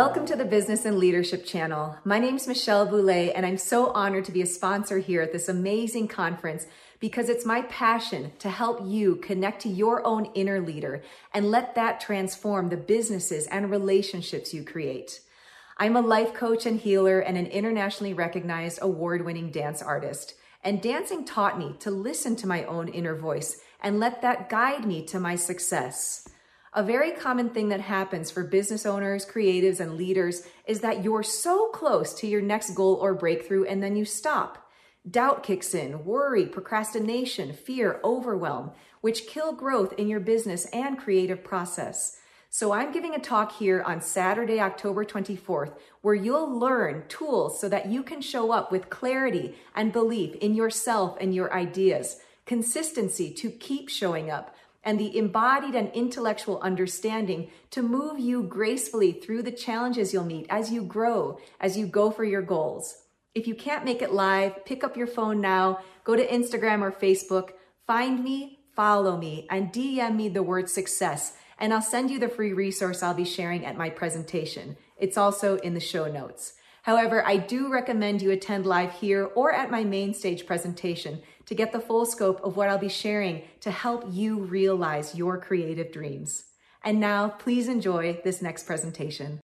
Welcome to the Business and Leadership Channel. My name is Michelle Boulay, and I'm so honored to be a sponsor here at this amazing conference because it's my passion to help you connect to your own inner leader and let that transform the businesses and relationships you create. I'm a life coach and healer and an internationally recognized award-winning dance artist. And dancing taught me to listen to my own inner voice and let that guide me to my success. A very common thing that happens for business owners, creatives, and leaders is that you're so close to your next goal or breakthrough and then you stop. Doubt kicks in, worry, procrastination, fear, overwhelm, which kill growth in your business and creative process. So I'm giving a talk here on Saturday, October 24th, where you'll learn tools so that you can show up with clarity and belief in yourself and your ideas, consistency to keep showing up, and the embodied and intellectual understanding to move you gracefully through the challenges you'll meet as you grow, as you go for your goals. If you can't make it live, pick up your phone now, go to Instagram or Facebook, find me, follow me, and DM me the word success, and I'll send you the free resource I'll be sharing at my presentation. It's also in the show notes. However, I do recommend you attend live here or at my main stage presentation to get the full scope of what I'll be sharing to help you realize your creative dreams. And now, please enjoy this next presentation.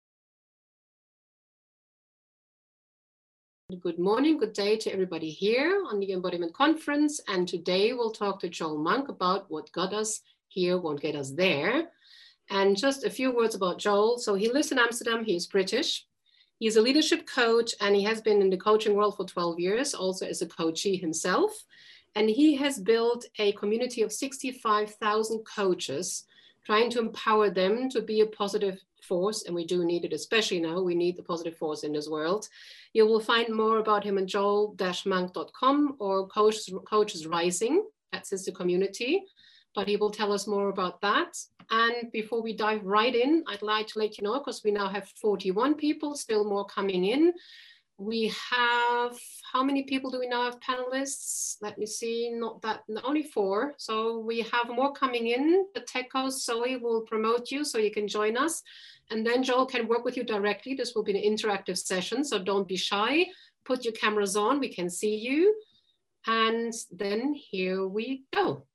Good morning, good day to everybody here on the Embodiment Conference. And today we'll talk to Joel Monk about what got us here won't get us there. And just a few words about Joel. So he lives in Amsterdam, he's British. He's a leadership coach and he has been in the coaching world for 12 years, also as a coachee himself. And he has built a community of 65,000 coaches, trying to empower them to be a positive force. And we do need it, especially now, we need the positive force in this world. You will find more about him at joel-monk.com or Coaches Rising, that's his community. But he will tell us more about that. And before we dive right in, I'd like to let you know, because we now have 41 people, still more coming in. We have, how many people do we now have panelists? Let me see, only 4. So we have more coming in. The tech host, Zoe, will promote you so you can join us. And then Joel can work with you directly. This will be an interactive session, so don't be shy. Put your cameras on, we can see you. And then here we go.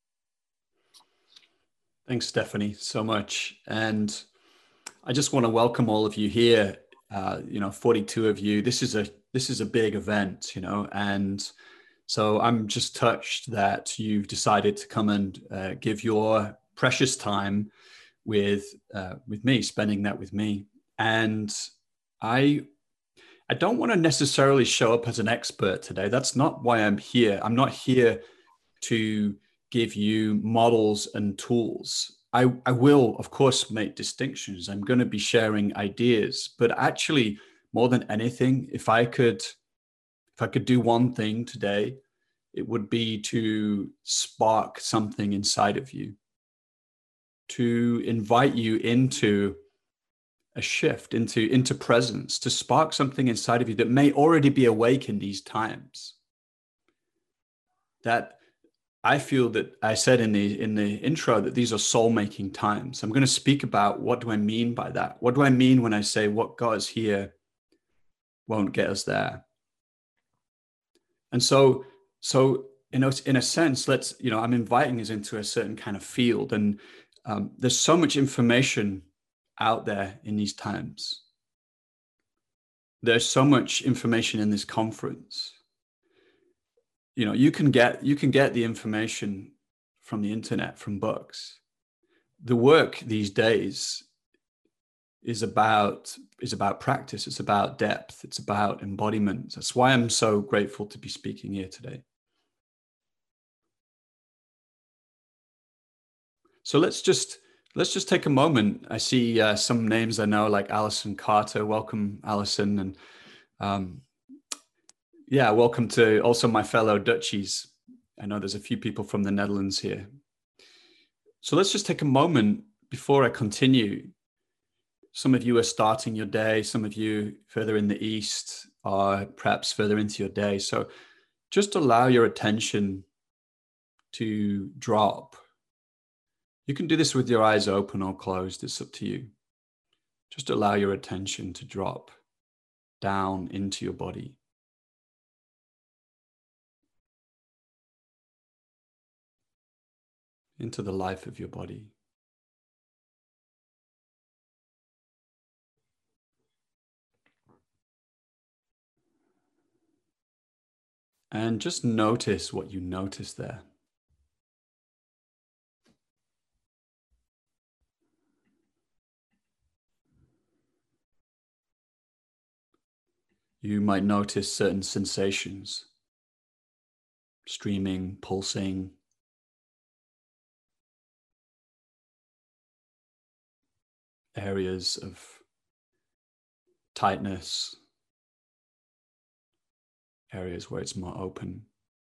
Thanks, Stephanie, so much. And I just want to welcome all of you here. 42 of you. This is a big event, and so I'm just touched that you've decided to come and give your precious time with me, spending that with me. And I don't want to necessarily show up as an expert today. That's not why I'm here. I'm not here to give you models and tools. I will, of course, make distinctions. I'm going to be sharing ideas, but actually, more than anything, if I could do one thing today, it would be to spark something inside of you, to invite you into a shift, into presence, to spark something inside of you that may already be awake in these times. That I feel that I said in the intro that these are soul-making times. I'm going to speak about what do I mean by that? What do I mean when I say what got us here won't get us there? And so in a sense, I'm inviting us into a certain kind of field, and there's so much information out there in these times. There's so much information in this conference. You can get the information from the internet, from books. The work these days is about practice. It's about depth. It's about embodiment. That's why I'm so grateful to be speaking here today. So let's just take a moment. I see some names I know, like Alison Carter. Welcome, Alison, and welcome to also my fellow Dutchies. I know there's a few people from the Netherlands here. So let's just take a moment before I continue. Some of you are starting your day. Some of you further in the east are perhaps further into your day. So just allow your attention to drop. You can do this with your eyes open or closed. It's up to you. Just allow your attention to drop down into your body. Into the life of your body. And just notice what you notice there. You might notice certain sensations, streaming, pulsing, areas of tightness, areas where it's more open.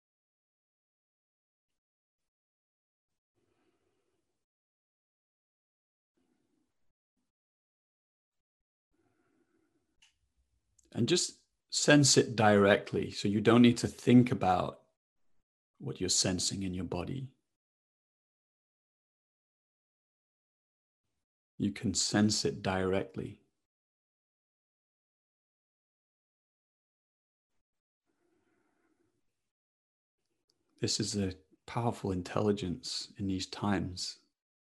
And just sense it directly, so you don't need to think about what you're sensing in your body. You can sense it directly. This is a powerful intelligence in these times.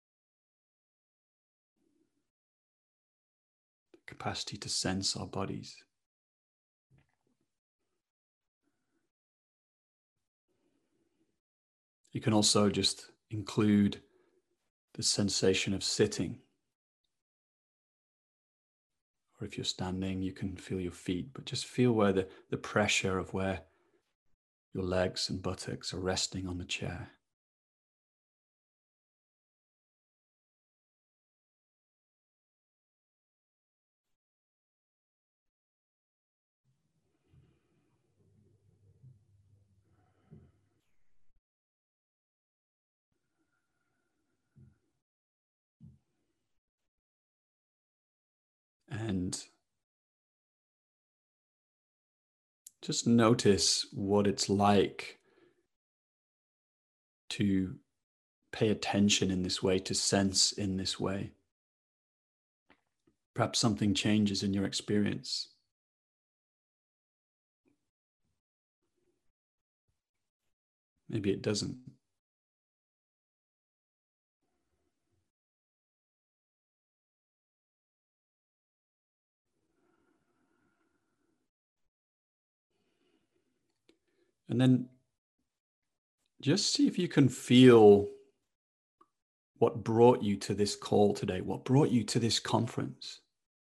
The capacity to sense our bodies. You can also just include the sensation of sitting. Or if you're standing, you can feel your feet, but just feel where the pressure of where your legs and buttocks are resting on the chair. And just notice what it's like to pay attention in this way, to sense in this way. Perhaps something changes in your experience. Maybe it doesn't. And then just see if you can feel what brought you to this call today, what brought you to this conference.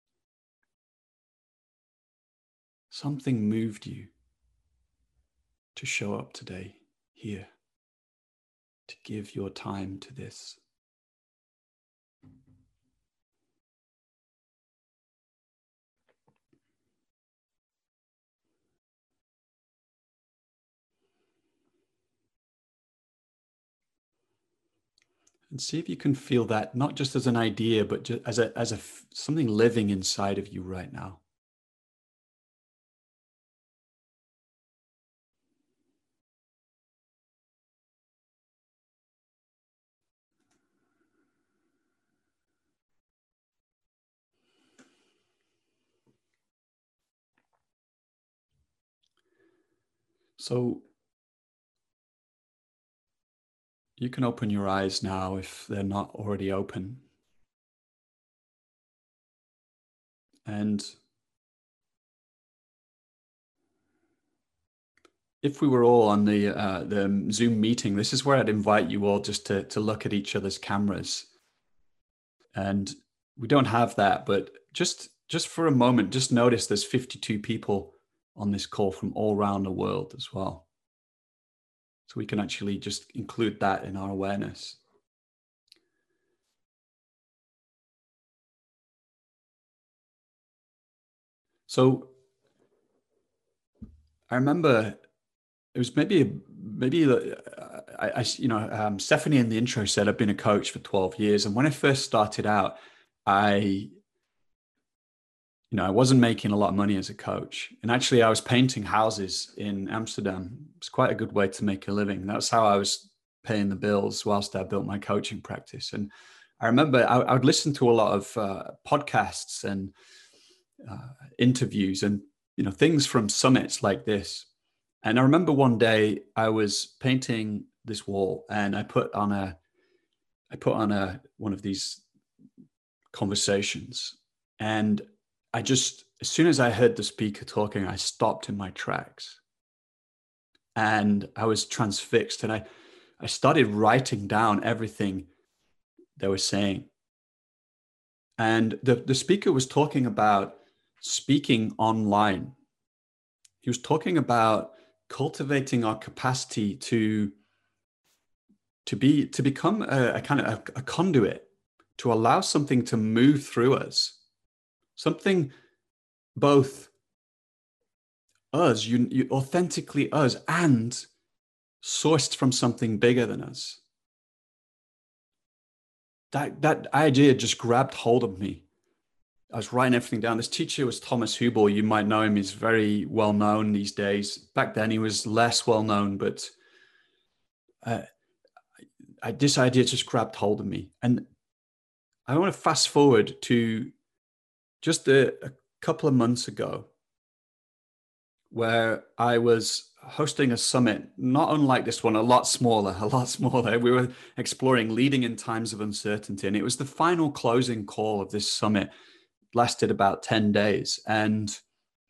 Something moved you to show up today here, to give your time to this. And see if you can feel that not just as an idea, but just as something living inside of you right now. So you can open your eyes now if they're not already open. And if we were all on the Zoom meeting, this is where I'd invite you all just to look at each other's cameras. And we don't have that, but just for a moment, just notice there's 52 people on this call from all around the world as well. So we can actually just include that in our awareness. So I remember it was maybe Stephanie in the intro said I've been a coach for 12 years. And when I first started out, I wasn't making a lot of money as a coach. And actually I was painting houses in Amsterdam. It's quite a good way to make a living. That's how I was paying the bills whilst I built my coaching practice. And I remember I would listen to a lot of podcasts and interviews and things from summits like this. And I remember one day I was painting this wall, and I put on one of these conversations, and I just, as soon as I heard the speaker talking, I stopped in my tracks, and I was transfixed, and I started writing down everything they were saying. And the speaker was talking about speaking online. He was talking about cultivating our capacity to become a kind of a conduit, to allow something to move through us, something both us, you authentically us, and sourced from something bigger than us. That idea just grabbed hold of me. I was writing everything down. This teacher was Thomas Hübl. You might know him. He's very well known these days. Back then, he was less well known, but this idea just grabbed hold of me. And I want to fast forward to just a couple of months ago, where I was hosting a summit, not unlike this one, a lot smaller. We were exploring leading in times of uncertainty. And it was the final closing call of this summit. Lasted about 10 days. And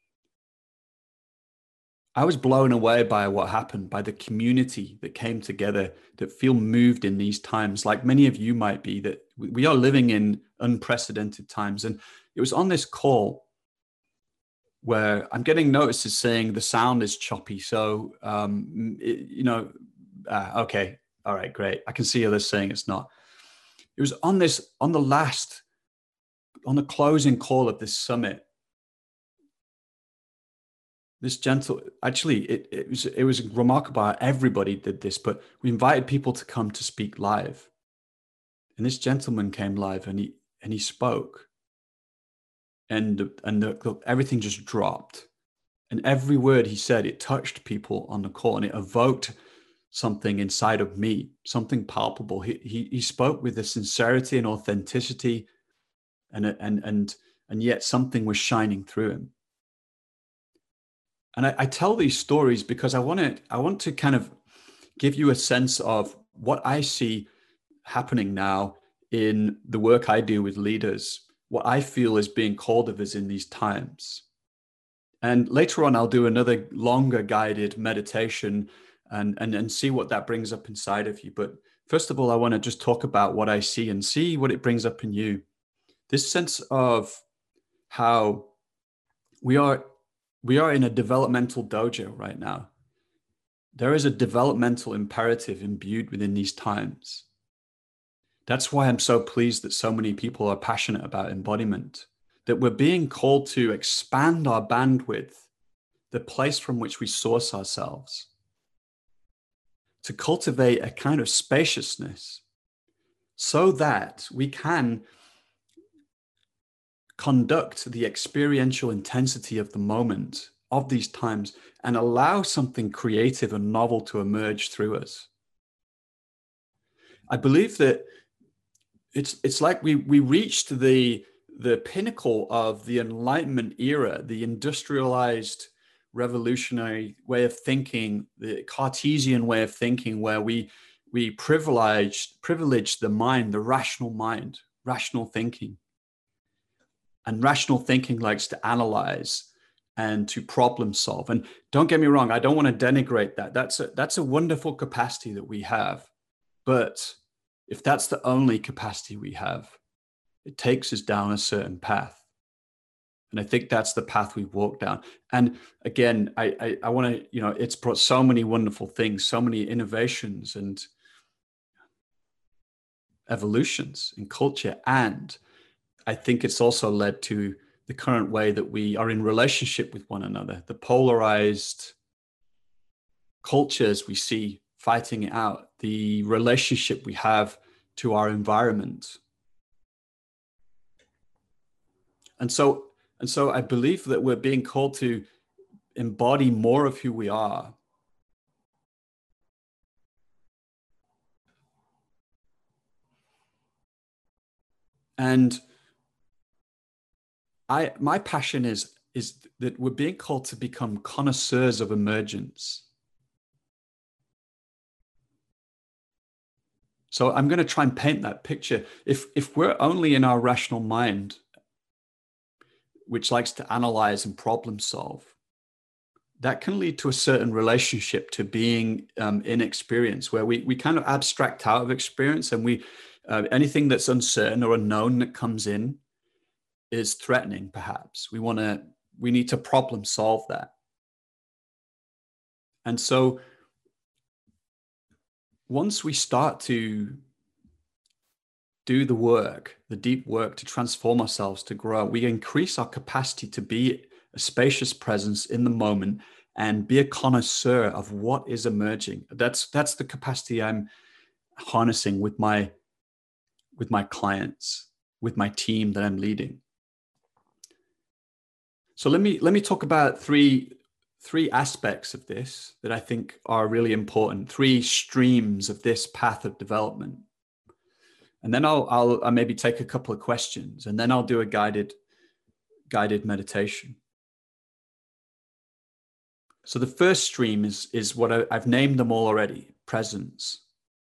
I was blown away by what happened, by the community that came together, that feel moved in these times, like many of you might be, that we are living in unprecedented times. And it was on this call where I'm getting notices saying the sound is choppy. So, okay, all right, great. I can see others saying it's not. It was on the closing call of this summit. This it was remarkable how everybody did this, but we invited people to come to speak live. And this gentleman came live, and he spoke. And everything just dropped. And every word he said, it touched people on the call, and it evoked something inside of me, something palpable. He spoke with a sincerity and authenticity, and yet something was shining through him. And I tell these stories because I want to kind of give you a sense of what I see happening now in the work I do with leaders, what I feel is being called of us in these times. And later on, I'll do another longer guided meditation and see what that brings up inside of you. But first of all, I want to just talk about what I see and see what it brings up in you. This sense of how we are in a developmental dojo right now. There is a developmental imperative imbued within these times. That's why I'm so pleased that so many people are passionate about embodiment, that we're being called to expand our bandwidth, the place from which we source ourselves, to cultivate a kind of spaciousness so that we can conduct the experiential intensity of the moment, of these times, and allow something creative and novel to emerge through us. I believe that it's like we reached the pinnacle of the Enlightenment era, the industrialized revolutionary way of thinking, the Cartesian way of thinking, where we privileged the mind, the rational mind, rational thinking. And rational thinking likes to analyze and to problem solve. And don't get me wrong, I don't want to denigrate that. That's a wonderful capacity that we have. But if that's the only capacity we have, it takes us down a certain path. And I think that's the path we've walked down. And again, I want to, it's brought so many wonderful things, so many innovations and evolutions in culture. And I think it's also led to the current way that we are in relationship with one another, the polarized cultures we see fighting it out, the relationship we have to our environment. And so I believe that we're being called to embody more of who we are. And my passion is that we're being called to become connoisseurs of emergence. So I'm going to try and paint that picture. If we're only in our rational mind, which likes to analyze and problem solve, that can lead to a certain relationship to being in experience, where we kind of abstract out of experience, and we anything that's uncertain or unknown that comes in is threatening. Perhaps we need to problem solve that. And so once we start to do the work, the deep work to transform ourselves, to grow, we increase our capacity to be a spacious presence in the moment and be a connoisseur of what is emerging. That's the capacity I'm harnessing with my clients, with my team that I'm leading. So let me talk about three aspects of this that I think are really important, three streams of this path of development. And then I'll maybe take a couple of questions, and then I'll do a guided meditation. So the first stream is what I've named them all already: presence.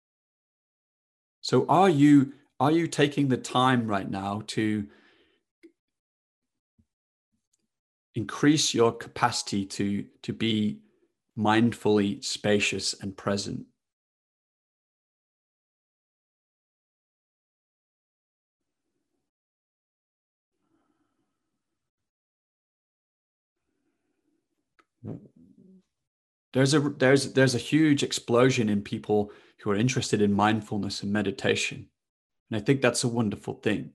So are you taking the time right now to increase your capacity to be mindfully spacious and present? There's a huge explosion in people who are interested in mindfulness and meditation. And I think that's a wonderful thing.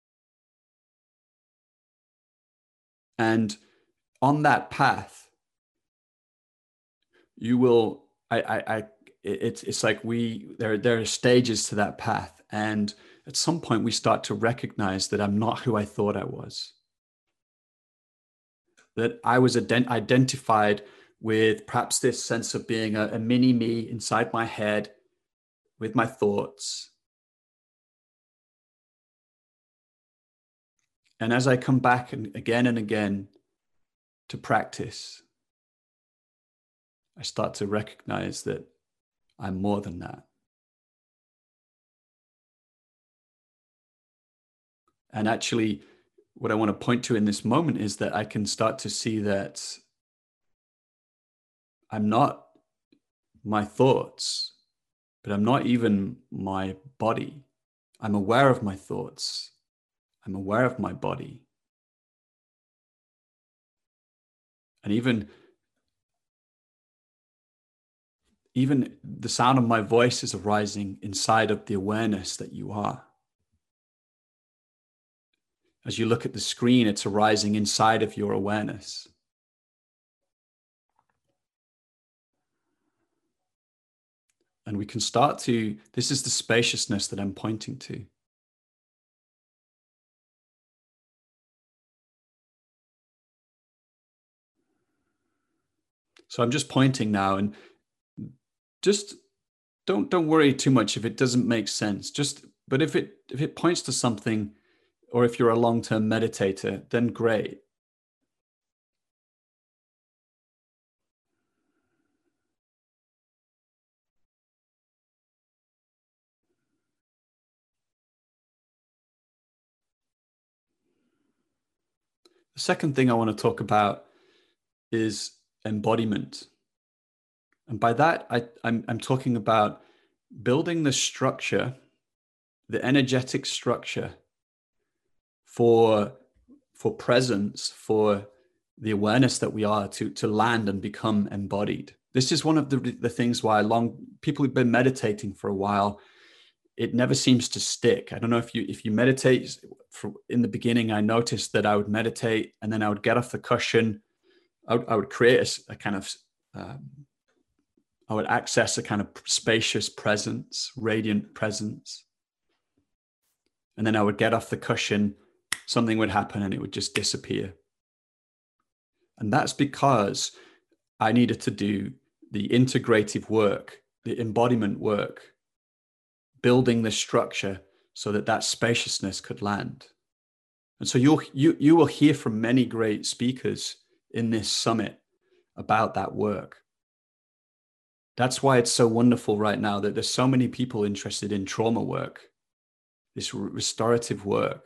And on that path, you will, it's like there are stages to that path. And at some point we start to recognize that I'm not who I thought I was. That I was identified with perhaps this sense of being a mini me inside my head with my thoughts. And as I come back and again to practice, I start to recognize that I'm more than that. And actually, what I want to point to in this moment is that I can start to see that I'm not my thoughts, but I'm not even my body. I'm aware of my thoughts. I'm aware of my body. And even the sound of my voice is arising inside of the awareness that you are. As you look at the screen, it's arising inside of your awareness. And we can start to, this is the spaciousness that I'm pointing to. So I'm just pointing now, and just don't worry too much if it doesn't make sense. But if it points to something, or if you're a long-term meditator, then great. The second thing I want to talk about is embodiment. And by that, I'm talking about building the structure, the energetic structure for presence, for the awareness that we are to land and become embodied. This is one of the things why people who've been meditating for a while, it never seems to stick. I don't know if you meditate. In the beginning, I noticed that I would meditate and then I would get off the cushion. I would create a kind of, I would access a kind of spacious presence, radiant presence. And then I would get off the cushion, something would happen and it would just disappear. And that's because I needed to do the integrative work, the embodiment work, building the structure so that that spaciousness could land. And so you will hear from many great speakers in this summit about that work. That's why it's so wonderful right now that there's so many people interested in trauma work, this restorative work.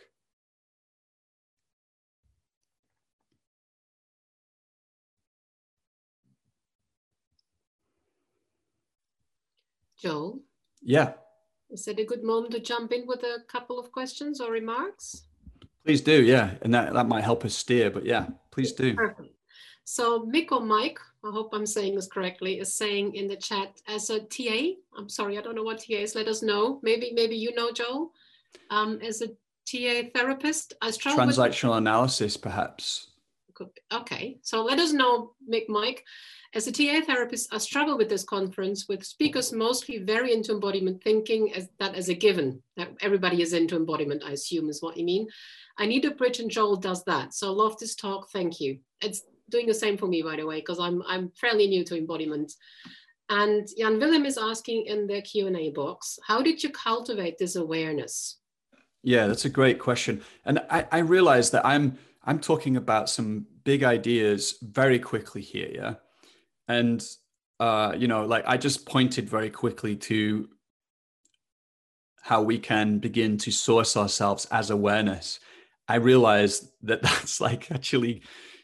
Joel? Yeah. Is it a good moment to jump in with a couple of questions or remarks? Please do, yeah. And that might help us steer, but yeah, please do. Perfect. So Mick or Mike, I hope I'm saying this correctly, is saying in the chat, as a TA, I'm sorry, I don't know what TA is, let us know. Maybe you know, Joel. As a TA therapist, I struggle with transactional analysis, perhaps. Okay, so let us know, Mick, Mike. As a TA therapist, I struggle with this conference with speakers mostly very into embodiment thinking as a given. That everybody is into embodiment, I assume is what you mean. I need a bridge and Joel does that. So love this talk, thank you. It's doing the same for me, by the way, because I'm fairly new to embodiment. And Jan Willem is asking in the Q&A box, how did you cultivate this awareness? Yeah, that's a great question. And I realize that I'm talking about some big ideas very quickly here, yeah? And, like I just pointed very quickly to how we can begin to source ourselves as awareness. I realized that that's like actually,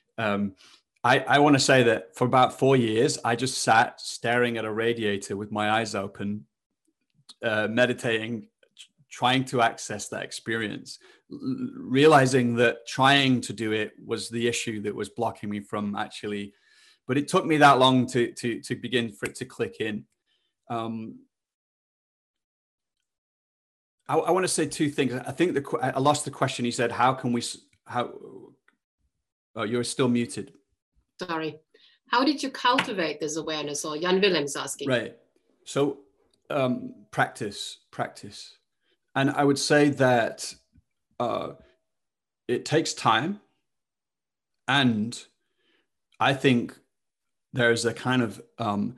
I want to say that for about 4 years, I just sat staring at a radiator with my eyes open, meditating, trying to access that experience, realizing that trying to do it was the issue that was blocking me from actually. But it took me that long to begin for it to click in. I want to say two things. I think I lost the question. He said, "How can we? How?" Oh, you're still muted. Sorry. How did you cultivate this awareness? Or Jan Willem's asking. Right. So practice, and I would say that it takes time, and I think there's a kind of how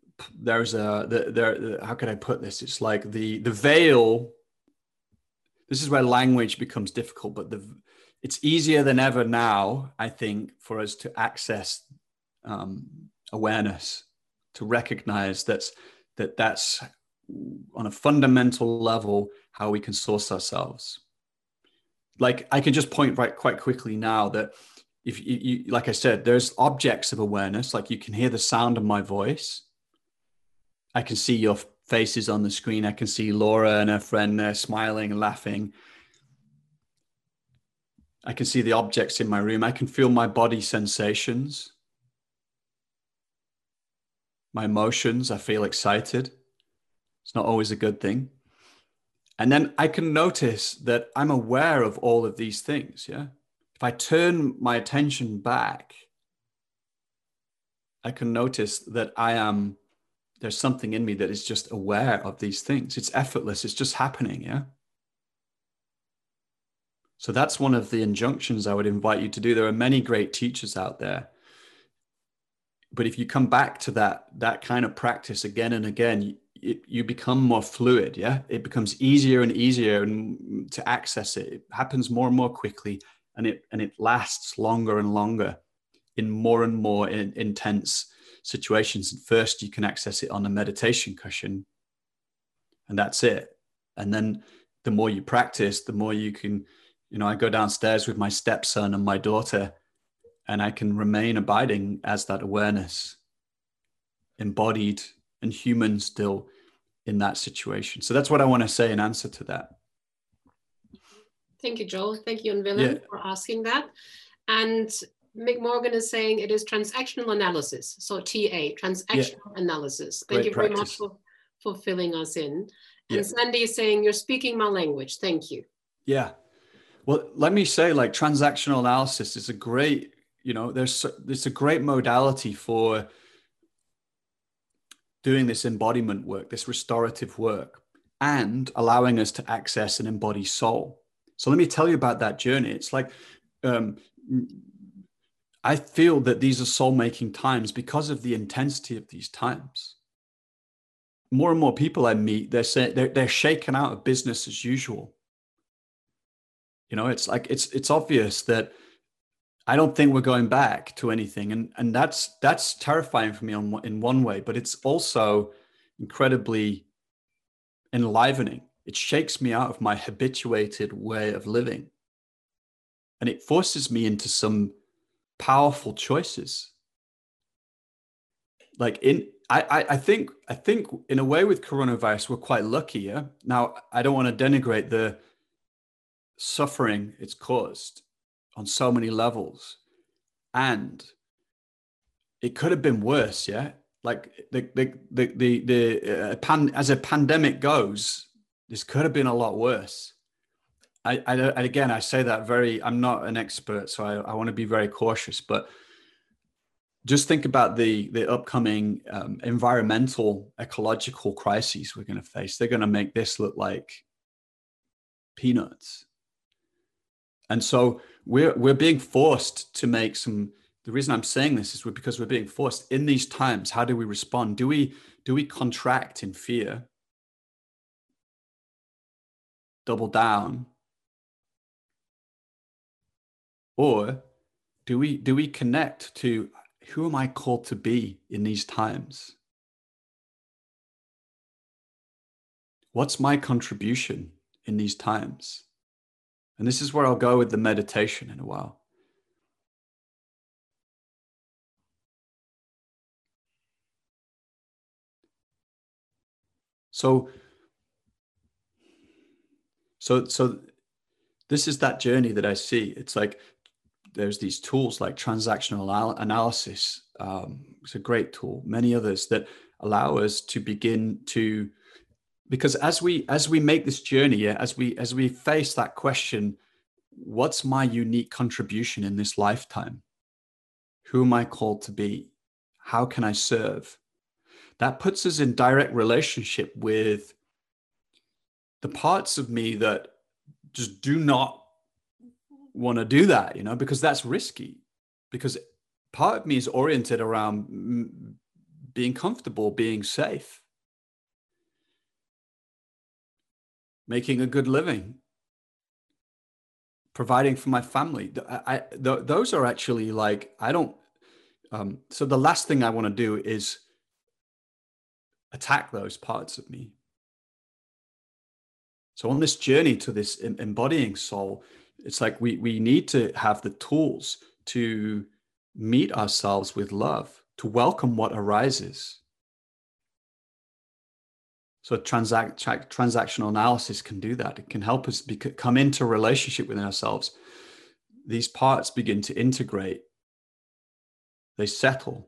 could I put this? It's like the veil. This is where language becomes difficult, but it's easier than ever now, I think, for us to access awareness, to recognize that's on a fundamental level how we can source ourselves. Like I can just point right quite quickly now that if you, like I said, there's objects of awareness, like you can hear the sound of my voice. I can see your faces on the screen. I can see Laura and her friend there smiling and laughing. I can see the objects in my room. I can feel my body sensations, my emotions. I feel excited. It's not always a good thing. And then I can notice that I'm aware of all of these things, yeah? If I turn my attention back, I can notice that there's something in me that is just aware of these things. It's effortless. It's just happening, yeah? So that's one of the injunctions I would invite you to do. There are many great teachers out there. But if you come back to that kind of practice again and again, you become more fluid, yeah? It becomes easier and easier to access it. It happens more and more quickly, and it lasts longer and longer in more and more intense situations. And first, you can access it on a meditation cushion, and that's it. And then the more you practice, the more you can, I go downstairs with my stepson and my daughter, and I can remain abiding as that awareness, embodied and human still in that situation. So that's what I want to say in answer to that. Thank you, Joel. Thank you, Jan Willem, for asking that. And Mick Morgan is saying it is transactional analysis. So TA, transactional analysis. Thank you very much for filling us in. And Sandy is saying, you're speaking my language. Thank you. Yeah. Well, let me say, like, transactional analysis is a great, it's a great modality for doing this embodiment work, this restorative work, and allowing us to access an embodied soul. So let me tell you about that journey. It's like, I feel that these are soul-making times because of the intensity of these times. More and more people I meet, they're saying they're shaken out of business as usual. You know, it's like, it's obvious that I don't think we're going back to anything. And that's terrifying for me in one way, but it's also incredibly enlivening. It shakes me out of my habituated way of living. And it forces me into some powerful choices. Like I think in a way with coronavirus, we're quite lucky. Yeah. Now, I don't want to denigrate the suffering it's caused on so many levels. And it could have been worse. Yeah. Like as a pandemic goes, this could have been a lot worse. Again, I say that I'm not an expert, so I want to be very cautious, but just think about the upcoming environmental, ecological crises we're going to face. They're going to make this look like peanuts. And so we're being forced to make some. The reason I'm saying this is because we're being forced in these times. How do we respond? Do we contract in fear, double down, or do we connect to who am I called to be in these times? What's my contribution in these times? And this is where I'll go with the meditation in a while. So this is that journey that I see. It's like there's these tools like transactional analysis. It's a great tool. Many others that allow us to begin to, because as we make this journey, as we face that question, what's my unique contribution in this lifetime? Who am I called to be? How can I serve? That puts us in direct relationship with the parts of me that just do not want to do that, because that's risky. Because part of me is oriented around being comfortable, being safe, making a good living, providing for my family. Those are actually like, I don't. So the last thing I want to do is attack those parts of me. So on this journey to this embodying soul, it's like we need to have the tools to meet ourselves with love, to welcome what arises. So transactional analysis can do that. It can help us come into a relationship with ourselves. These parts begin to integrate. They settle.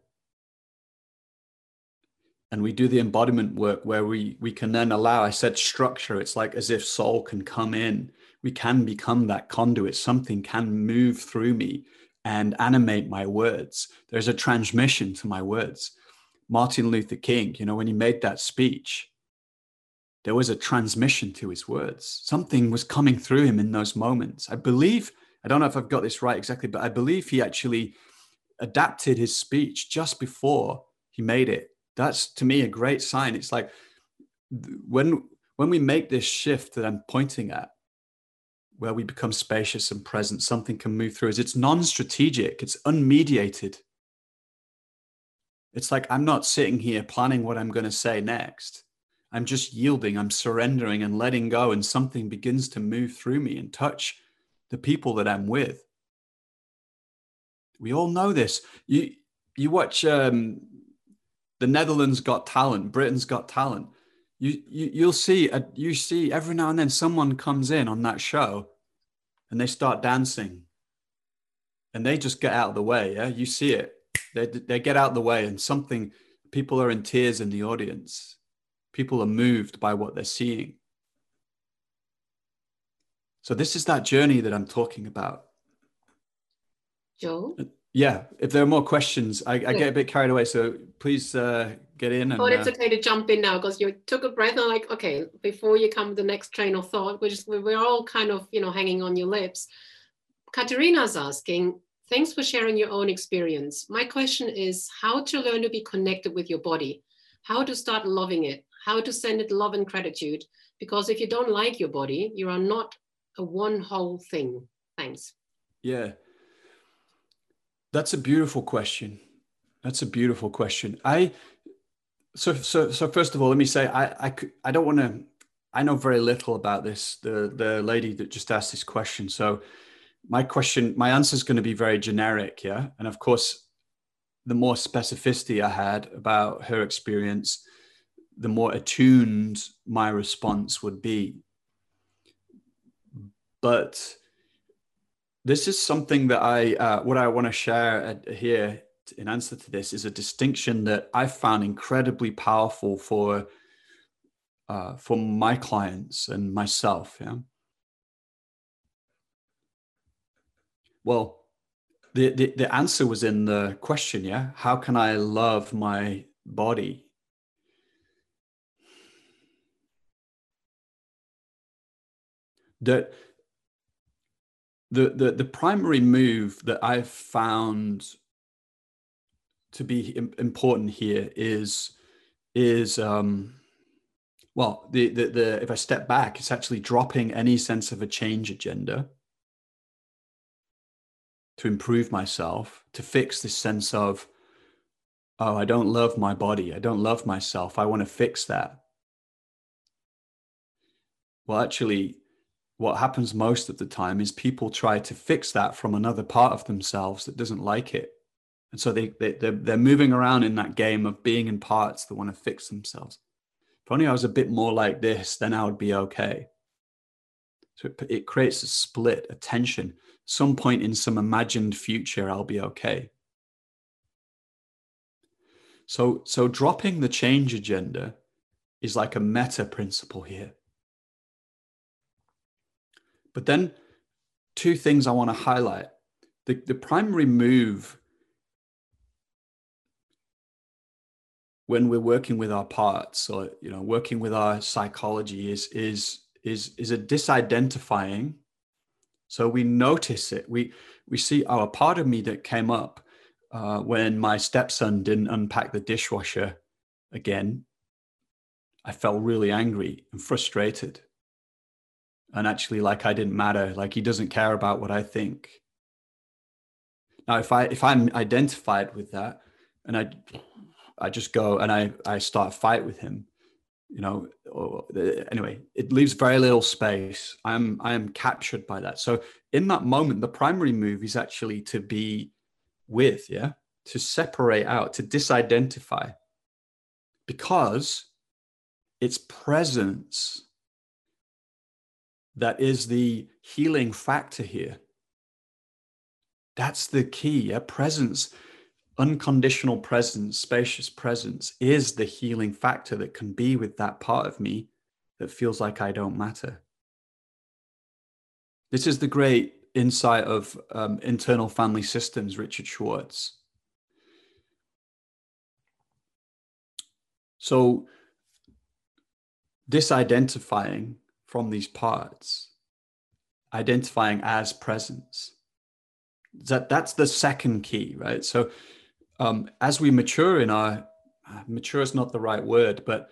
And we do the embodiment work where we can then allow, I said structure, it's like as if soul can come in. We can become that conduit. Something can move through me and animate my words. There's a transmission to my words. Martin Luther King, when he made that speech, there was a transmission to his words. Something was coming through him in those moments. I don't know if I've got this right exactly, but I believe he actually adapted his speech just before he made it. That's, to me, a great sign. It's like when we make this shift that I'm pointing at, where we become spacious and present, something can move through us. It's non-strategic. It's unmediated. It's like I'm not sitting here planning what I'm going to say next. I'm just yielding. I'm surrendering and letting go, and something begins to move through me and touch the people that I'm with. We all know this. You watch the Netherlands Got Talent, Britain's Got Talent. You see every now and then someone comes in on that show and they start dancing and they just get out of the way. Yeah, you see it. They get out of the way, and people are in tears in the audience. People are moved by what they're seeing. So this is that journey that I'm talking about. Joe? Yeah, if there are more questions, I get a bit carried away, so please get in. I thought it's okay to jump in now, because you took a breath and like, okay, before you come to the next train of thought, we're all kind of, hanging on your lips. Katerina's asking, thanks for sharing your own experience. My question is how to learn to be connected with your body, how to start loving it, how to send it love and gratitude. Because if you don't like your body, you are not a one whole thing? Thanks. Yeah, that's a beautiful question. That's a beautiful question. So first of all, let me say I don't want to. I know very little about this. The lady that just asked this question. So my answer is going to be very generic. Yeah, and of course, the more specificity I had about her experience, the more attuned my response would be. But this is something that what I want to share here in answer to this is a distinction that I found incredibly powerful for my clients and myself. Yeah. Well, the answer was in the question. Yeah. How can I love my body? That the primary move that I've found to be important here is well, the if I step back, it's actually dropping any sense of a change agenda to improve myself, to fix this sense of, oh, I don't love my body, I don't love myself, I want to fix that. Well, actually, what happens most of the time is people try to fix that from another part of themselves that doesn't like it. And so they're moving around in that game of being in parts that want to fix themselves. If only I was a bit more like this, then I would be okay. So it creates a split, a tension. Some point in some imagined future, I'll be okay. So dropping the change agenda is like a meta principle here. But then two things I want to highlight. The primary move when we're working with our parts, or working with our psychology, is a disidentifying. So we notice it. We see our part of me that came up when my stepson didn't unpack the dishwasher again. I felt really angry and frustrated, and actually like I didn't matter, like he doesn't care about what I think. Now, if I'm identified with that, and I just go and I start a fight with him, anyway, it leaves very little space. I am captured by that. So in that moment, the primary move is actually to be with, to separate out, to disidentify, because it's presence that is the healing factor here. That's the key. Presence, unconditional presence, spacious presence is the healing factor that can be with that part of me that feels like I don't matter. This is the great insight of internal family systems, Richard Schwartz. So disidentifying from these parts, identifying as presence, that's the second key, right? So as we mature mature is not the right word, but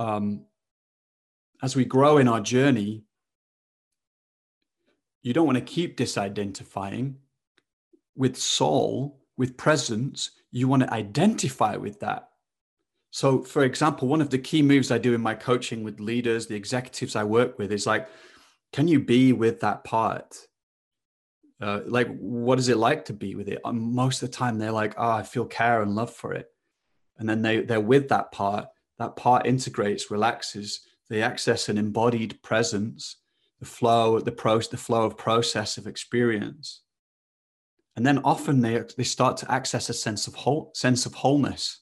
as we grow in our journey, you don't want to keep disidentifying with soul, with presence. You want to identify with that. So for example, one of the key moves I do in my coaching with leaders, the executives I work with, is like, can you be with that part? Like, what is it like to be with it? Most of the time they're like, oh, I feel care and love for it. And then they're with that part integrates, relaxes, they access an embodied presence, the flow of process of experience. And then often they start to access a sense of wholeness.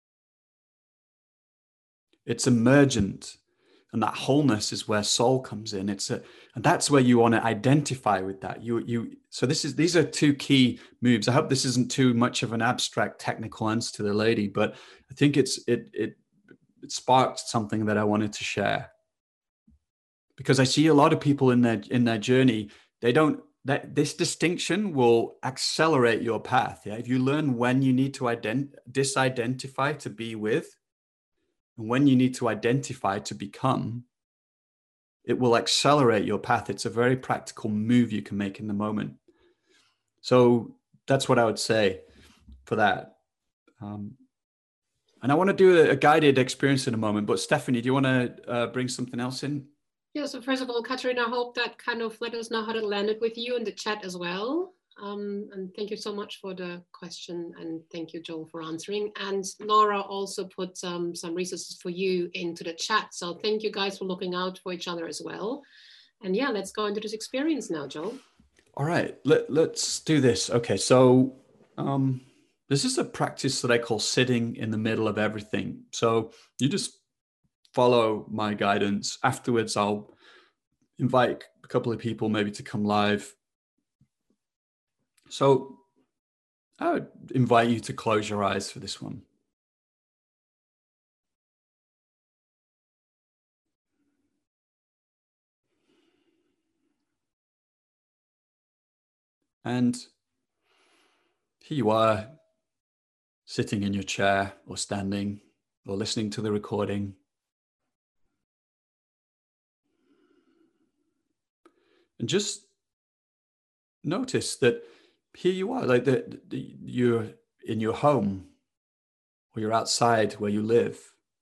It's emergent. And that wholeness is where soul comes in. And that's where you want to identify with that. So these are two key moves. I hope this isn't too much of an abstract technical answer to the lady, but I think it sparked something that I wanted to share. Because I see a lot of people in their journey, this distinction will accelerate your path. Yeah, if you learn when you need to disidentify to be with, and when you need to identify to become, it will accelerate your path. It's a very practical move you can make in the moment. So that's what I would say for that. And I want to do a guided experience in a moment, but Stephanie, do you want to bring something else in? Yeah, so first of all, Catherine, I hope that kind of let us know how it landed with you in the chat as well. And thank you so much for the question, and thank you, Joel, for answering. And Laura also put some resources for you into the chat. So thank you guys for looking out for each other as well. And yeah, let's go into this experience now, Joel. All right, let's do this. Okay, so this is a practice that I call sitting in the middle of everything. So you just follow my guidance. Afterwards, I'll invite a couple of people maybe to come live. So I would invite you to close your eyes for this one. And here you are, sitting in your chair or standing or listening to the recording. And just notice that here you are, like you're in your home or you're outside where you live.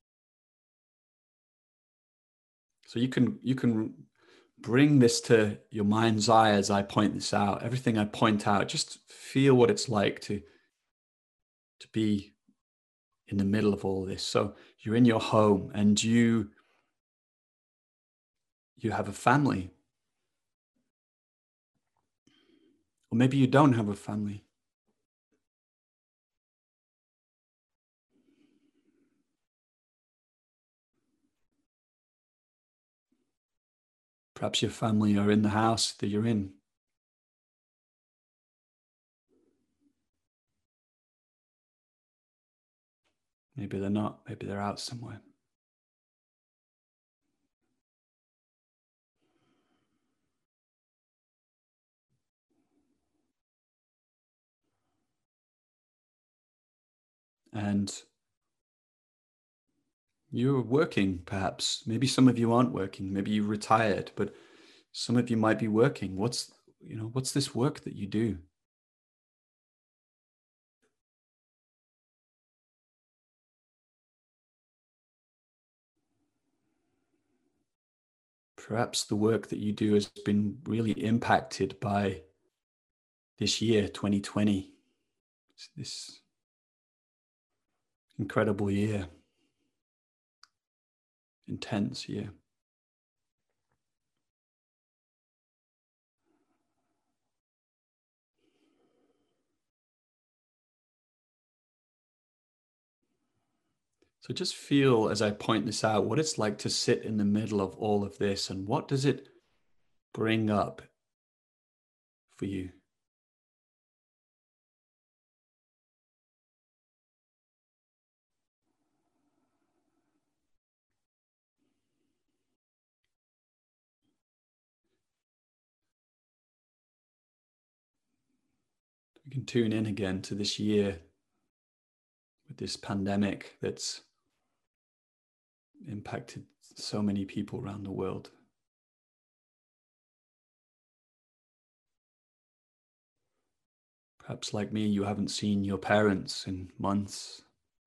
So you can bring this to your mind's eye as I point this out. Everything I point out, just feel what it's like to be in the middle of all this. So you're in your home and you have a family. Or maybe you don't have a family. Perhaps your family are in the house that you're in. Maybe they're not. Maybe they're out somewhere. And you're working, perhaps. Maybe some of you aren't working. Maybe you retired, but some of you might be working. What's this work that you do? Perhaps the work that you do has been really impacted by this year, 2020. It's this incredible year, intense year. So just feel, as I point this out, what it's like to sit in the middle of all of this, and what does it bring up for you? We can tune in again to this year with this pandemic that's impacted so many people around the world. Perhaps like me, you haven't seen your parents in months.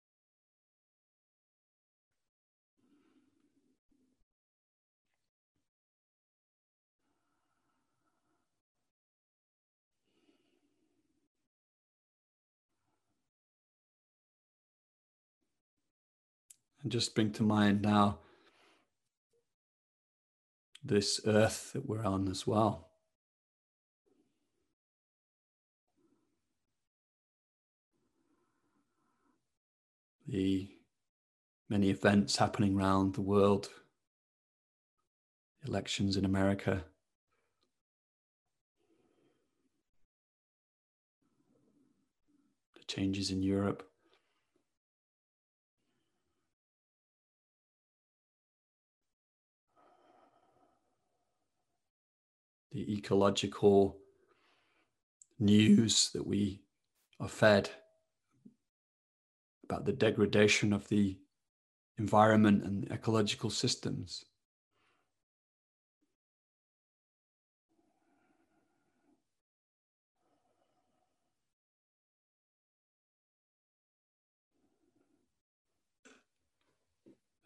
And just bring to mind now this earth that we're on as well. The many events happening around the world, elections in America, the changes in Europe. The ecological news that we are fed about the degradation of the environment and ecological systems.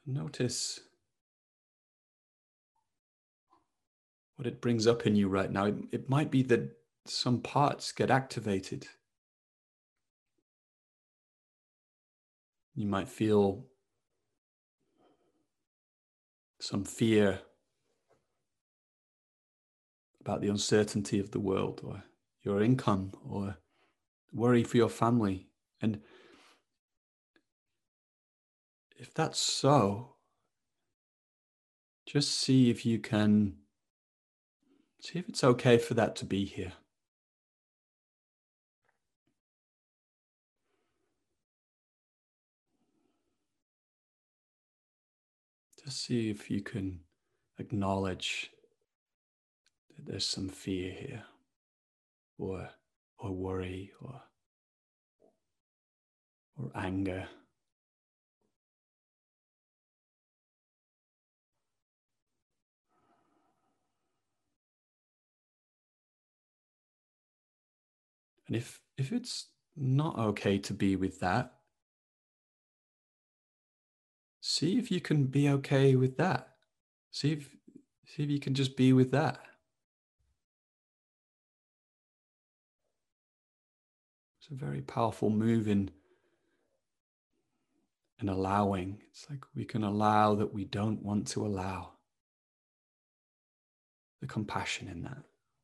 Notice what it brings up in you right now. It might be that some parts get activated. You might feel some fear about the uncertainty of the world, or your income, or worry for your family. And if that's so, just see if you can, see if it's okay for that to be here. Just see if you can acknowledge that there's some fear here, or worry, or anger. And if it's not okay to be with that, see if you can be okay with that. See if you can just be with that. It's a very powerful move in allowing. It's like we can allow that we don't want to allow. The compassion in that.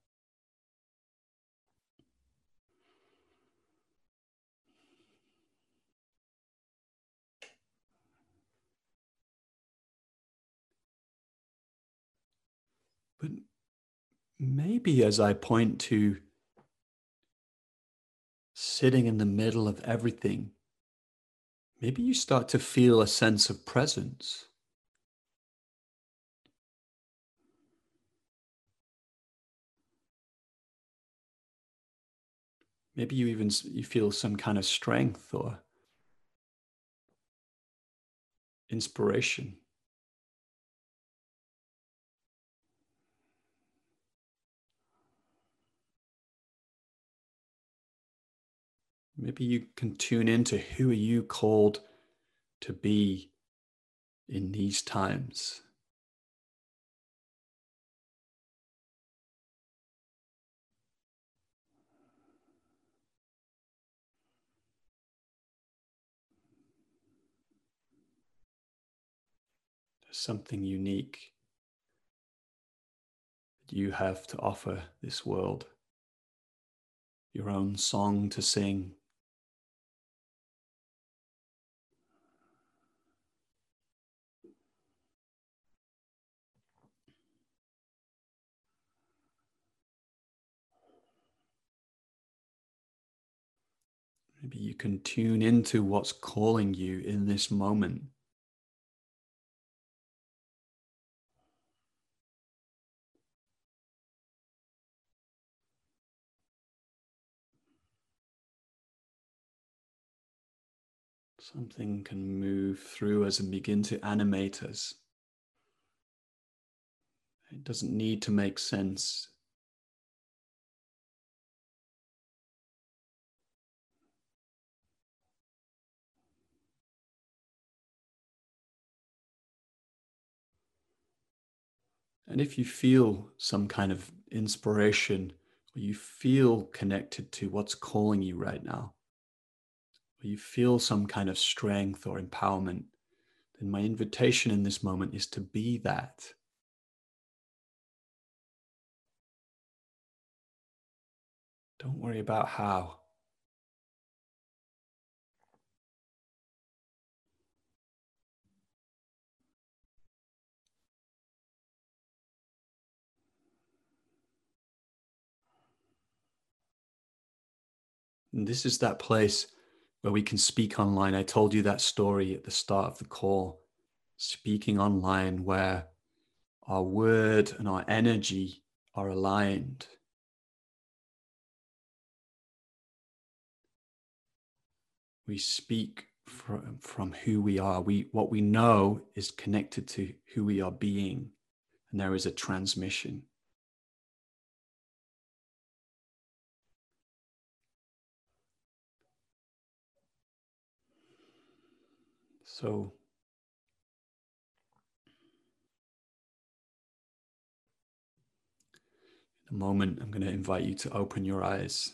But maybe as I point to sitting in the middle of everything, maybe you start to feel a sense of presence. Maybe you feel some kind of strength or inspiration. Maybe you can tune into who are you called to be in these times. There's something unique that you have to offer this world. Your own song to sing. Maybe you can tune into what's calling you in this moment. Something can move through us and begin to animate us. It doesn't need to make sense. And if you feel some kind of inspiration, or you feel connected to what's calling you right now, or you feel some kind of strength or empowerment, then my invitation in this moment is to be that. Don't worry about how. And this is that place where we can speak online. I told you that story at the start of the call. Speaking online, where our word and our energy are aligned. We speak from who we are. What we know is connected to who we are being, and there is a transmission. So In a moment, I'm going to invite you to open your eyes.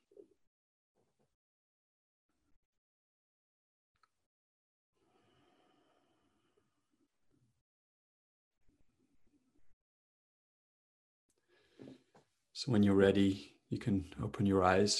So when you're ready, you can open your eyes.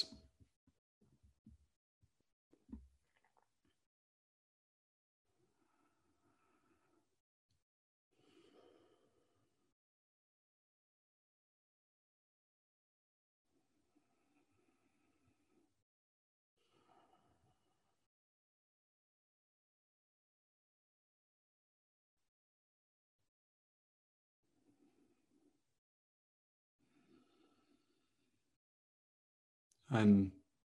I'm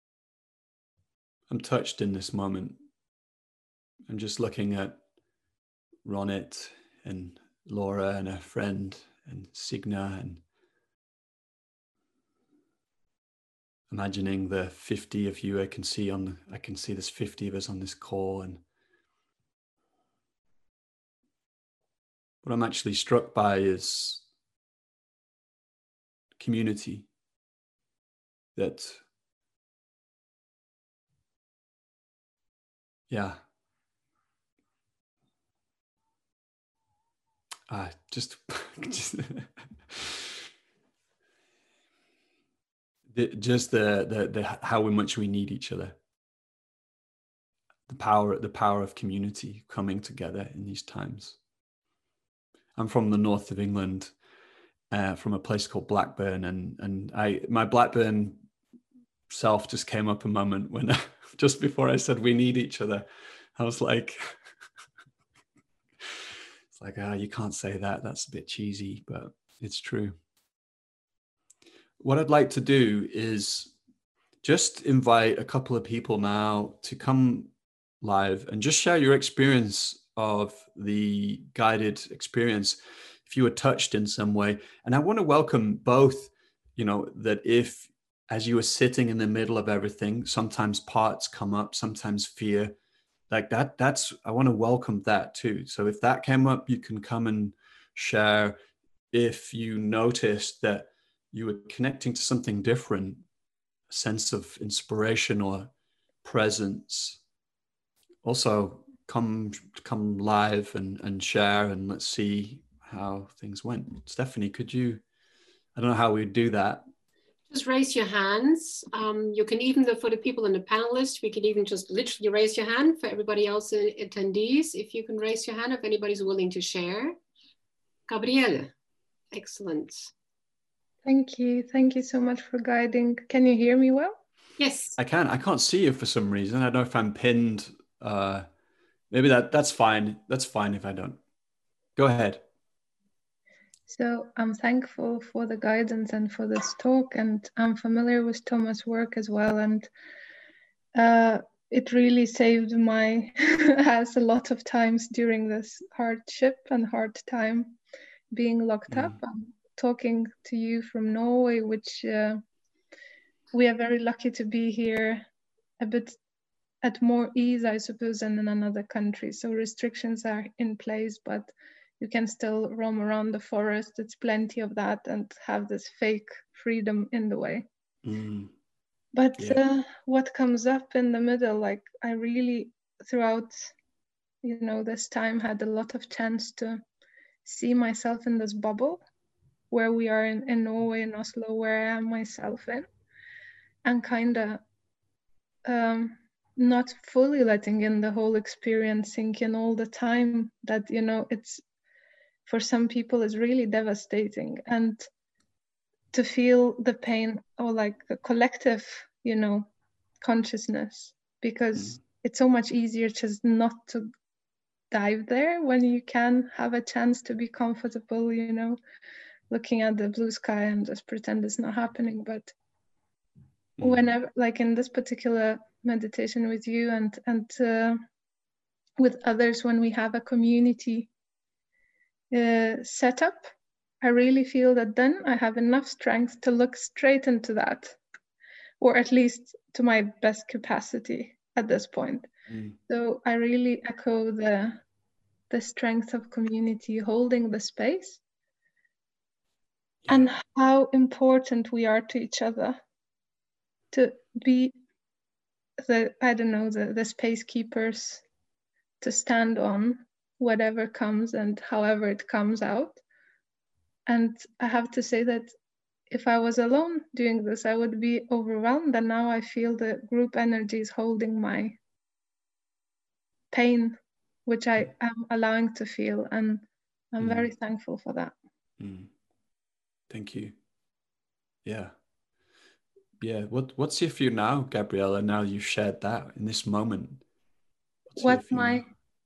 touched in this moment. I'm just looking at Ronit and Laura and her friend and Signa, and imagining the 50 of you I can see there's 50 of us on this call. And what I'm actually struck by is community. That, yeah, just the how much we need each other. The power of community coming together in these times. I'm from the north of England, from a place called Blackburn, and my Blackburn self just came up a moment when just before I said we need each other. I was like, it's like, you can't say that. That's a bit cheesy, but it's true. What I'd like to do is just invite a couple of people now to come live and just share your experience of the guided experience, if you were touched in some way. And I want to welcome both, that if, as you were sitting in the middle of everything, sometimes parts come up, sometimes fear, like that's, I want to welcome that too. So if that came up, you can come and share. If you noticed that you were connecting to something different, a sense of inspiration or presence, also come live and share, and let's see how things went. Stephanie, could you, I don't know how we'd do that. Just raise your hands. You can even, for the people in the panelist, we can even just literally raise your hand. For everybody else, attendees, if you can raise your hand, if anybody's willing to share. Gabriele, excellent. Thank you. Thank you so much for guiding. Can you hear me well? Yes. I can. I can't see you for some reason. I don't know if I'm pinned. Maybe that's fine. That's fine if I don't. Go ahead. So I'm thankful for the guidance and for this talk, and I'm familiar with Thomas' work as well, and it really saved my ass a lot of times during this hardship and hard time being locked up. I'm talking to you from Norway, which we are very lucky to be here a bit at more ease, I suppose, than in another country. So restrictions are in place, but you can still roam around the forest. It's plenty of that, and have this fake freedom in the way. But what comes up in the middle, like I really, throughout, this time had a lot of chance to see myself in this bubble where we are in Norway, in Oslo, where I am myself in, and kind of not fully letting in the whole experience sink in all the time, that, it's, for some people, is really devastating. And to feel the pain, or like the collective, consciousness, because it's so much easier just not to dive there when you can have a chance to be comfortable, looking at the blue sky and just pretend it's not happening. But whenever, like in this particular meditation with you and with others, when we have a community set up, I really feel that then I have enough strength to look straight into that, or at least to my best capacity at this point. So I really echo the strength of community holding the space. and how important we are to each other, to be the space keepers, to stand on whatever comes and however it comes out. And I have to say that if I was alone doing this, I would be overwhelmed. And now I feel the group energy is holding my pain, which I am allowing to feel. And I'm very thankful for that. Thank you. Yeah. Yeah. What's here for you now, Gabriella, now you've shared that in this moment? What my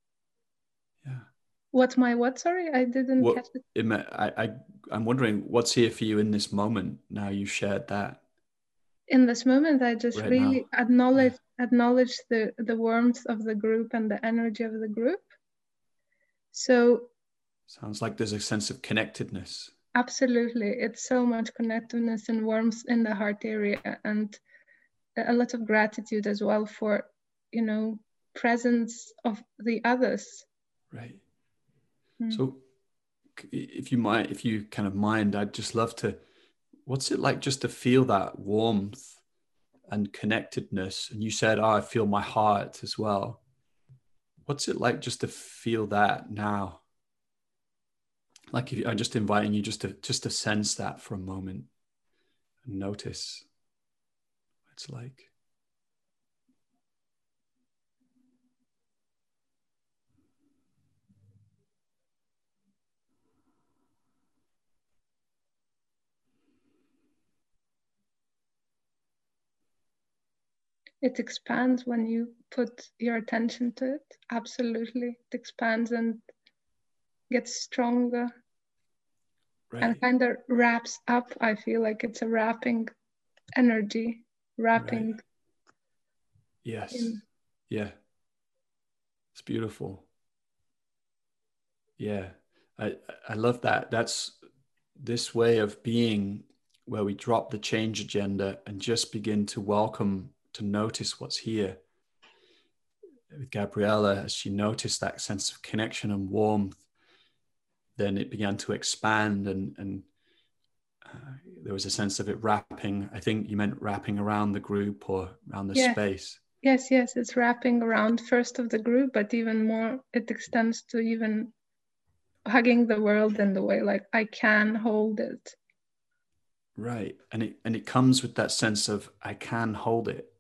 what? Sorry, I didn't catch it. I'm wondering what's here for you in this moment now you shared that. In this moment, I just right really now. acknowledge the warmth of the group and the energy of the group. So sounds like there's a sense of connectedness. Absolutely, it's so much connectedness and warmth in the heart area, and a lot of gratitude as well for, presence of the others. Right. So if you kind of mind, I'd just love to, what's it like just to feel that warmth and connectedness? And you said, I feel my heart as well. What's it like just to feel that now? Like I'm just inviting you just to sense that for a moment and notice what it's like. It expands when you put your attention to it. Absolutely. It expands and gets stronger. Right. And kind of wraps up. I feel like it's a wrapping energy, wrapping. Right. Yes. Yeah. It's beautiful. Yeah. I love that. That's this way of being where we drop the change agenda and just begin to welcome, to notice what's here. With Gabriella, as she noticed that sense of connection and warmth, then it began to expand and there was a sense of it wrapping. I think you meant wrapping around the group or around the space. Yes, it's wrapping around first of the group, but even more, it extends to even hugging the world in the way like I can hold it. Right. And it comes with that sense of I can hold it.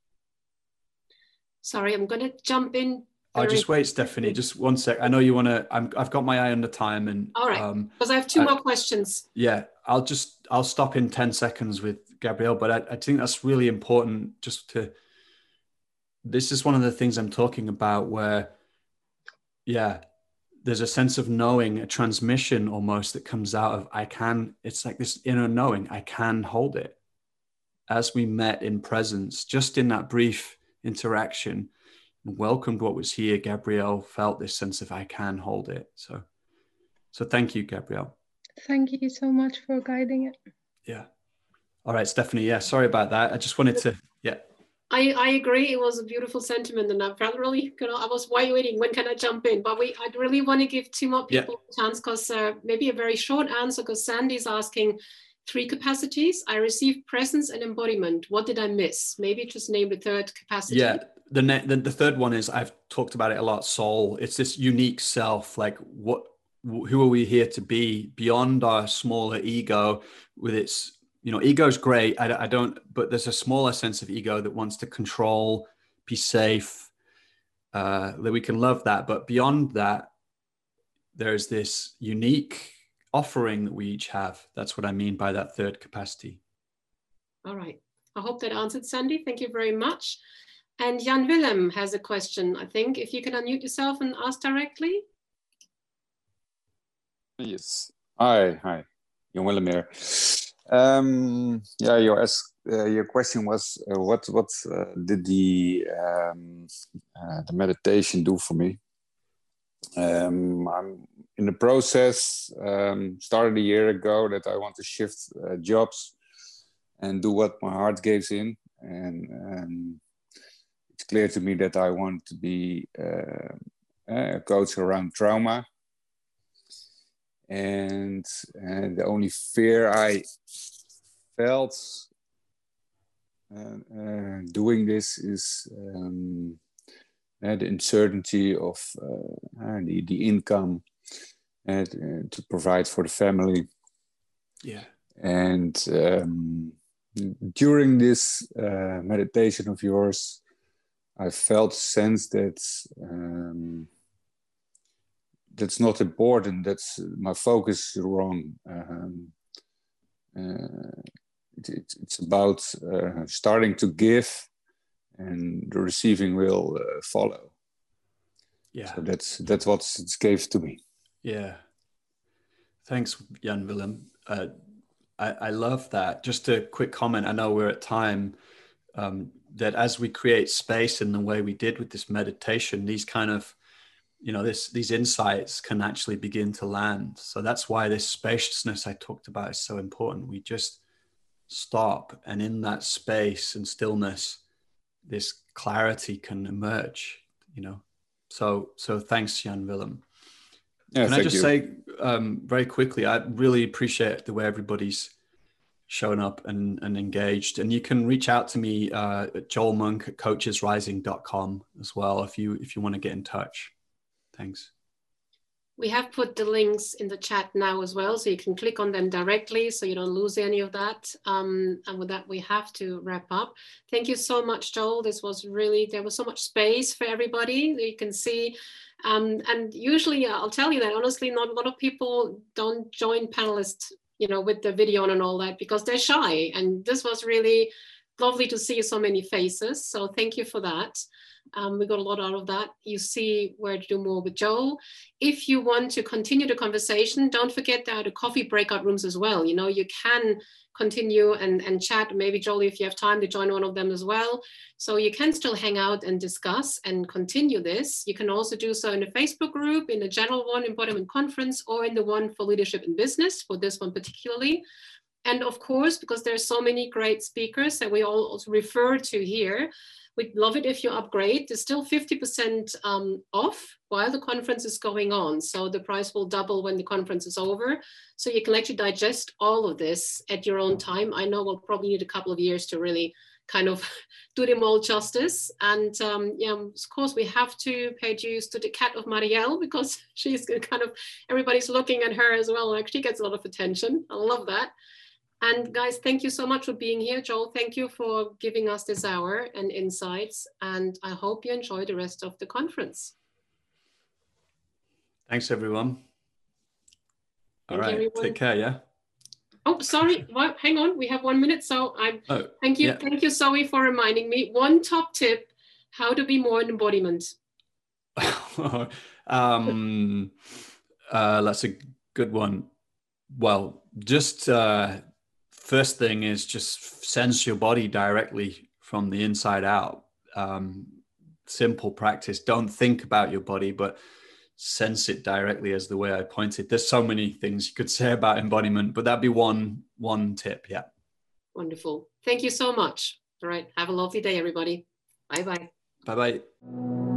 Sorry, I'm going to jump in. Oh, just wait, Stephanie, just 1 sec. I know you want to, I've got my eye on the time. And all right, because I have two more questions. Yeah, I'll stop in 10 seconds with Gabrielle, but I think that's really important just to, this is one of the things I'm talking about where, there's a sense of knowing, a transmission almost that comes out of it's like this inner knowing, I can hold it. As we met in presence, just in that brief interaction, and welcomed what was here, Gabrielle felt this sense of I can hold it. So thank you, Gabrielle. Thank you so much for guiding it. Yeah. All right, Stephanie. Yeah, sorry about that. I just wanted to, I agree. It was a beautiful sentiment, and I felt really, I was waiting. When can I jump in? But I'd really want to give two more people a chance, because maybe a very short answer, because Sandy's asking 3 capacities. I received presence and embodiment. What did I miss? Maybe just name the third capacity. Yeah, the third one is, I've talked about it a lot, soul. It's this unique self, like who are we here to be beyond our smaller ego with its, ego's great. But there's a smaller sense of ego that wants to control, be safe, that we can love that. But beyond that, there's this unique offering that we each have. That's what I mean by that third capacity. All right. I hope that answered Sandy. Thank you very much. And Jan Willem has a question, I think. If you can unmute yourself and ask directly. Yes. Hi. Jan Willem here. Your question was what did the meditation do for me? I'm in the process. Started a year ago that I want to shift jobs and do what my heart gives in, and it's clear to me that I want to be a coach around trauma. And the only fear I felt doing this is the uncertainty of the income to provide for the family. Yeah. And during this meditation of yours, I felt sense that that's not important. That's my focus is wrong. It's about starting to give, and the receiving will follow. Yeah. So that's what it gave to me. Yeah. Thanks, Jan Willem. I love that. Just a quick comment. I know we're at time. That as we create space in the way we did with this meditation, these kind of, these insights can actually begin to land. So that's why this spaciousness I talked about is so important. We just stop, and in that space and stillness, this clarity can emerge, So thanks, Jan Willem. Yeah, can I just say very quickly, I really appreciate the way everybody's shown up and engaged. And you can reach out to me at joelmonk@coachesrising.com as well if you want to get in touch. Thanks. We have put the links in the chat now as well, so you can click on them directly so you don't lose any of that. And with that, we have to wrap up. Thank you so much, Joel. There was so much space for everybody that you can see. And usually, I'll tell you that, honestly, not a lot of people don't join panelists, with the video on and all that, because they're shy. And this was really lovely to see so many faces. So thank you for that. We got a lot out of that. You see where to do more with Joel. If you want to continue the conversation, don't forget there are the coffee breakout rooms as well. You can continue and chat. Maybe, Joel, if you have time to join one of them as well. So you can still hang out and discuss and continue this. You can also do so in the Facebook group, in the general one, Embodiment Conference, or in the one for leadership and business, for this one particularly. And of course, because there's so many great speakers that we all also refer to here, we'd love it if you upgrade. There's still 50% off while the conference is going on. So the price will double when the conference is over. So you can actually digest all of this at your own time. I know we'll probably need a couple of years to really kind of do them all justice. And of course, we have to pay dues to the cat of Marielle, because she's kind of, everybody's looking at her as well. Like, she gets a lot of attention. I love that. And guys, thank you so much for being here. Joel, thank you for giving us this hour and insights. And I hope you enjoy the rest of the conference. Thanks, everyone. All right, everyone. Take care, yeah? Oh, sorry, well, hang on. We have 1 minute. So thank you. Yeah. Thank you, Zoe, for reminding me. One top tip, how to be more in embodiment. That's a good one. Well, just... first thing is just sense your body directly from the inside out. Simple practice. Don't think about your body, but sense it directly, as the way I pointed. There's so many things you could say about embodiment, but that'd be one tip. Yeah. Wonderful. Thank you so much. All right. Have a lovely day, everybody. Bye-bye. Bye-bye.